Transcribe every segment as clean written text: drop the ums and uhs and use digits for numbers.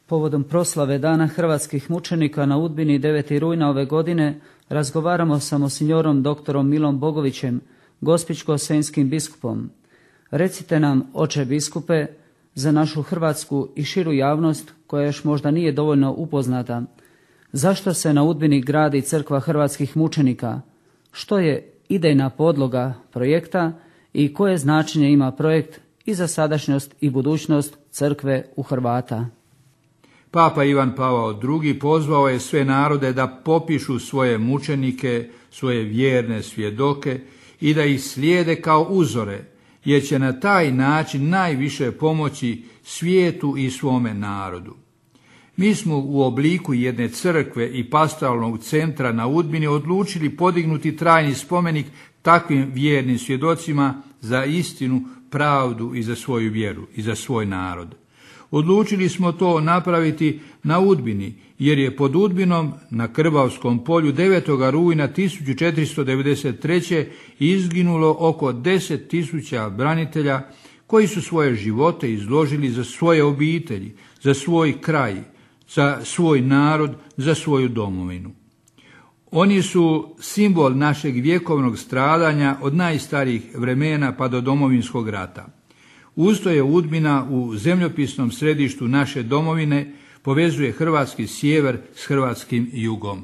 Povodom proslave Dana hrvatskih mučenika na Udbini 9. rujna ove godine razgovaramo sa monsignorom doktorom Milom Bogovićem, gospićko-senjskim biskupom. Recite nam, oče biskupe, za našu hrvatsku i širu javnost koja još možda nije dovoljno upoznata, zašto se na Udbini gradi crkva hrvatskih mučenika, što je idejna podloga projekta i koje značenje ima projekt i za sadašnjost i budućnost crkve u Hrvata. Papa Ivan Pavao II. Pozvao je sve narode da popišu svoje mučenike, svoje vjerne svjedoke i da ih slijede kao uzore, jer će na taj način najviše pomoći svijetu i svome narodu. Mi smo u obliku jedne crkve i pastoralnog centra na Udbini odlučili podignuti trajni spomenik takvim vjernim svjedocima za istinu, pravdu i za svoju vjeru i za svoj narod. Odlučili smo to napraviti na Udbini, jer je pod Udbinom na Krbavskom polju 9. rujna 1493. izginulo oko 10.000 branitelja koji su svoje živote izložili za svoje obitelji, za svoj kraj, za svoj narod, za svoju domovinu. Oni su simbol našeg vjekovnog stradanja od najstarijih vremena pa do Domovinskog rata. Ustoje Udbina u zemljopisnom središtu naše domovine povezuje hrvatski sjever s hrvatskim jugom.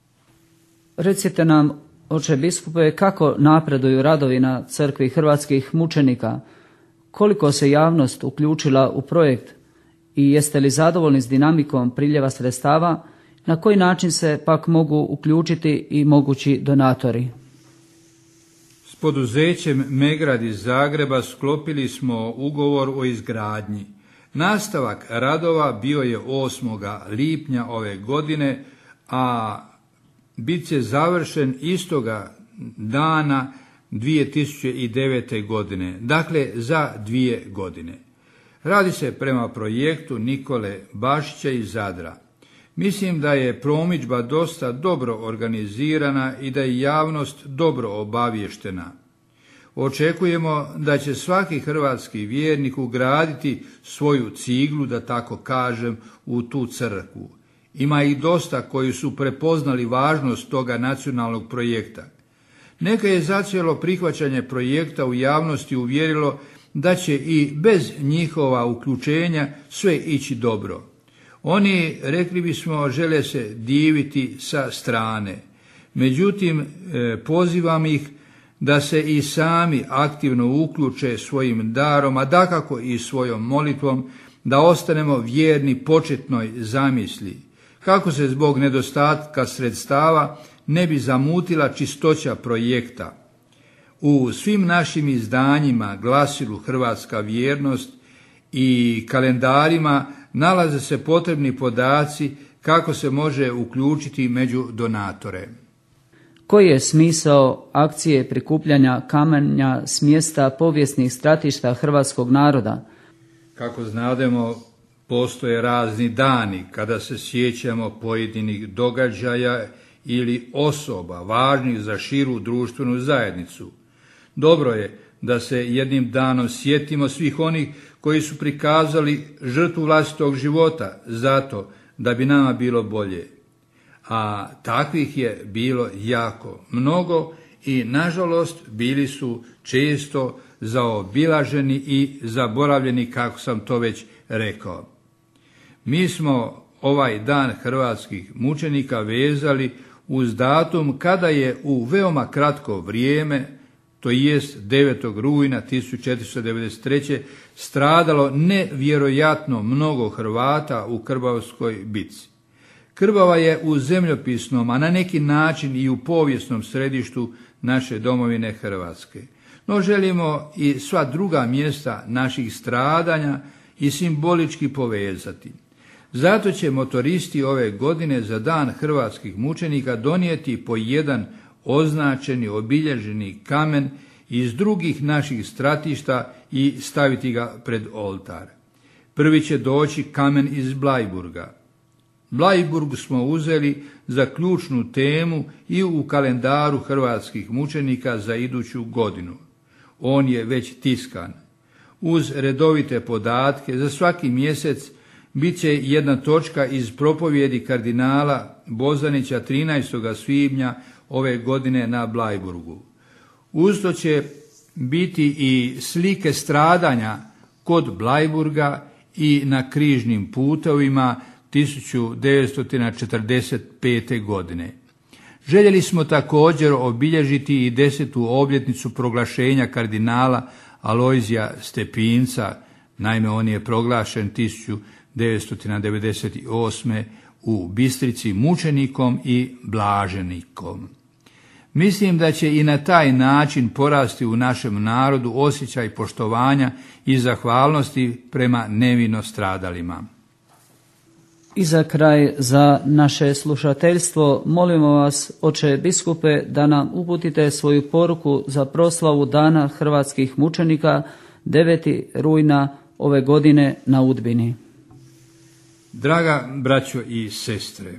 Recite nam, oče biskupe, kako napreduju radovi na crkvi hrvatskih mučenika, koliko se javnost uključila u projekt i jeste li zadovoljni s dinamikom priljeva sredstava, na koji način se pak mogu uključiti i mogući donatori? S poduzećem Megrad iz Zagreba sklopili smo ugovor o izgradnji. Nastavak radova bio je 8. lipnja ove godine, a bit će završen istoga dana 2009. godine, dakle za 2 godine. Radi se prema projektu Nikole Bašića iz Zadra. Mislim da je promidžba dosta dobro organizirana i da je javnost dobro obavještena. Očekujemo da će svaki hrvatski vjernik ugraditi svoju ciglu, da tako kažem, u tu crkvu. Ima ih dosta koji su prepoznali važnost toga nacionalnog projekta. Neka je zacijelo prihvaćanje projekta u javnosti uvjerilo da će i bez njihova uključenja sve ići dobro. Oni, rekli bismo, žele se diviti sa strane. Međutim, pozivam ih da se i sami aktivno uključe svojim darom, a dakako i svojom molitvom, da ostanemo vjerni početnoj zamisli, kako se zbog nedostatka sredstava ne bi zamutila čistoća projekta. U svim našim izdanjima, glasilu Hrvatska vjernost i kalendarima nalaze se potrebni podaci kako se može uključiti među donatore. Koji je smisao akcije prikupljanja kamenja s mjesta povijesnih stratišta hrvatskog naroda? Kako znademo, postoje razni dani kada se sjećamo pojedinih događaja ili osoba važnih za širu društvenu zajednicu. Dobro je da se jednim danom sjetimo svih onih koji su prikazali žrtvu vlastitog života zato da bi nama bilo bolje. A takvih je bilo jako mnogo i nažalost bili su često zaobilaženi i zaboravljeni, kako sam to već rekao. Mi smo ovaj dan hrvatskih mučenika vezali uz datum kada je u veoma kratko vrijeme, to jest 9. rujna 1493. stradalo nevjerojatno mnogo Hrvata u Krbavskoj bitci. Krbava je u zemljopisnom, a na neki način i u povijesnom središtu naše domovine Hrvatske. No želimo i sva druga mjesta naših stradanja i simbolički povezati. Zato će motoristi ove godine za Dan hrvatskih mučenika donijeti po jedan označeni, obilježeni kamen iz drugih naših stratišta i staviti ga pred oltar. Prvi će doći kamen iz Blajburga. Blajburg smo uzeli za ključnu temu i u kalendaru hrvatskih mučenika za iduću godinu. On je već tiskan. Uz redovite podatke za svaki mjesec bit će jedna točka iz propovjedi kardinala Bozanića 13. svibnja ove godine na Blajburgu. Usto će biti i slike stradanja kod Blajburga i na križnim putovima 1945. godine. Željeli smo također obilježiti i 10. obljetnicu proglašenja kardinala Alojzija Stepinca, naime on je proglašen 1998. u Bistrici mučenikom i blaženikom. Mislim da će i na taj način porasti u našem narodu osjećaj poštovanja i zahvalnosti prema nevino stradalima. I za kraj, za naše slušateljstvo, molimo vas, oče biskupe, da nam uputite svoju poruku za proslavu Dana hrvatskih mučenika 9. rujna ove godine na Udbini. Draga braćo i sestre,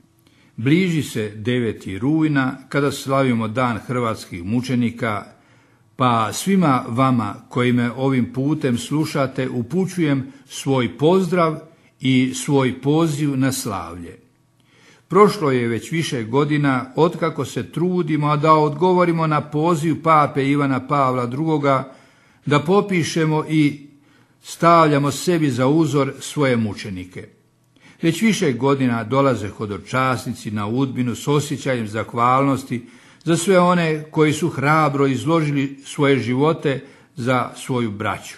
bliži se 9. rujna kada slavimo Dan hrvatskih mučenika, pa svima vama koji me ovim putem slušate upućujem svoj pozdrav i svoj poziv na slavlje. Prošlo je već više godina otkako se trudimo da odgovorimo na poziv pape Ivana Pavla II. Da popišemo i stavljamo sebi za uzor svoje mučenike. Već više godina dolaze hodočasnici na Udbinu s osjećajem zahvalnosti za sve one koji su hrabro izložili svoje živote za svoju braću.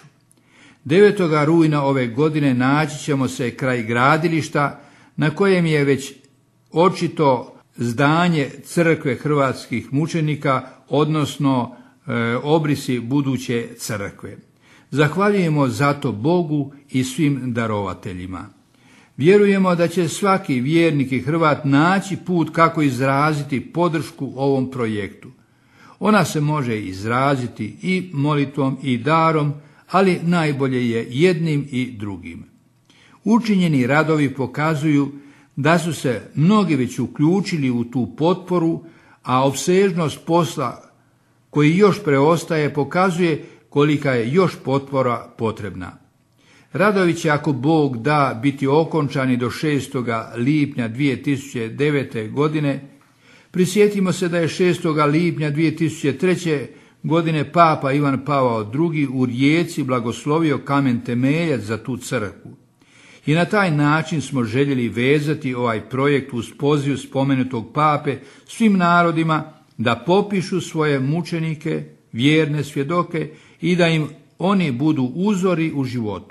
9. rujna ove godine naći ćemo se kraj gradilišta na kojem je već očito zdanje crkve hrvatskih mučenika, odnosno obrisi buduće crkve. Zahvaljujemo zato Bogu i svim darovateljima. Vjerujemo da će svaki vjernik i Hrvat naći put kako izraziti podršku ovom projektu. Ona se može izraziti i molitvom i darom, ali najbolje je jednim i drugim. Učinjeni radovi pokazuju da su se mnogi već uključili u tu potporu, a opsežnost posla koji još preostaje pokazuje kolika je još potpora potrebna. Radovi će, ako Bog da, biti okončani do 6. lipnja 2009. godine. Prisjetimo se da je 6. lipnja 2003. godine Papa Ivan Pavao II. U Rijeci blagoslovio kamen temeljac za tu crkvu. I na taj način smo željeli vezati ovaj projekt uz poziv spomenutog pape svim narodima da popišu svoje mučenike, vjerne svjedoke i da im oni budu uzori u životu.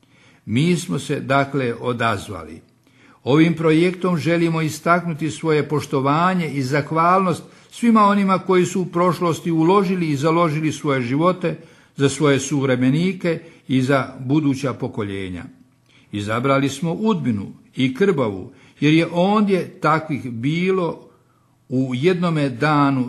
Mi smo se dakle odazvali. Ovim projektom želimo istaknuti svoje poštovanje i zahvalnost svima onima koji su u prošlosti uložili i založili svoje živote za svoje suvremenike i za buduća pokoljenja. Izabrali smo Udbinu i Krbavu, jer je ondje takvih bilo u jednome danu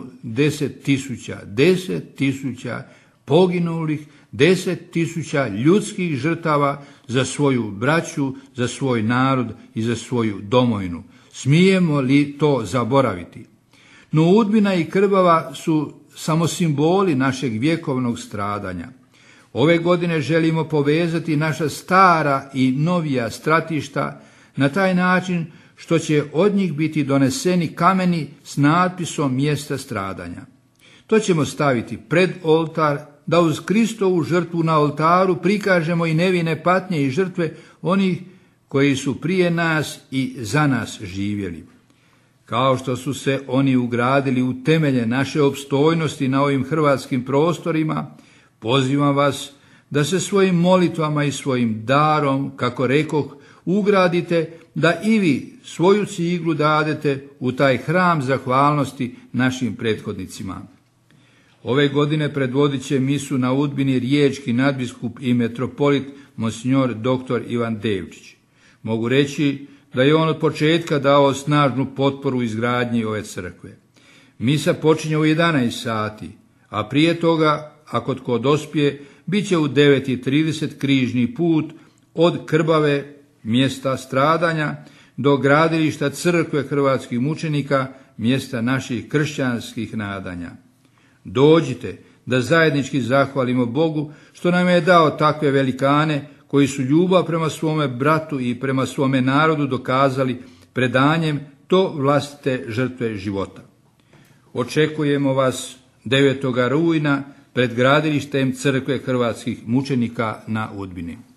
10.000 poginulih, 10.000 ljudskih žrtava za svoju braću, za svoj narod i za svoju domovinu. Smijemo li to zaboraviti? No Udbina i Krbava su samo simboli našeg vjekovnog stradanja. Ove godine želimo povezati naša stara i novija stratišta na taj način što će od njih biti doneseni kameni s natpisom mjesta stradanja. To ćemo staviti pred oltar, da uz Kristovu žrtvu na oltaru prikažemo i nevine patnje i žrtve onih koji su prije nas i za nas živjeli. Kao što su se oni ugradili u temelje naše opstojnosti na ovim hrvatskim prostorima, pozivam vas da se svojim molitvama i svojim darom, kako rekoh, ugradite da i vi svoju ciglu dadete u taj hram zahvalnosti našim prethodnicima. Ove godine predvodit će misu na Udbini riječki nadbiskup i metropolit monsignor dr. Ivan Devčić. Mogu reći da je on od početka dao snažnu potporu izgradnji ove crkve. Misa počinje u 11 sati, a prije toga, ako tko dospije, bit će u 9:30 križni put od Krbave, mjesta stradanja, do gradilišta crkve hrvatskih mučenika, mjesta naših kršćanskih nadanja. Dođite da zajednički zahvalimo Bogu što nam je dao takve velikane koji su ljubav prema svome bratu i prema svome narodu dokazali predanjem do vlastite žrtve života. Očekujemo vas 9. rujna pred gradilištem Crkve hrvatskih mučenika na Udbini.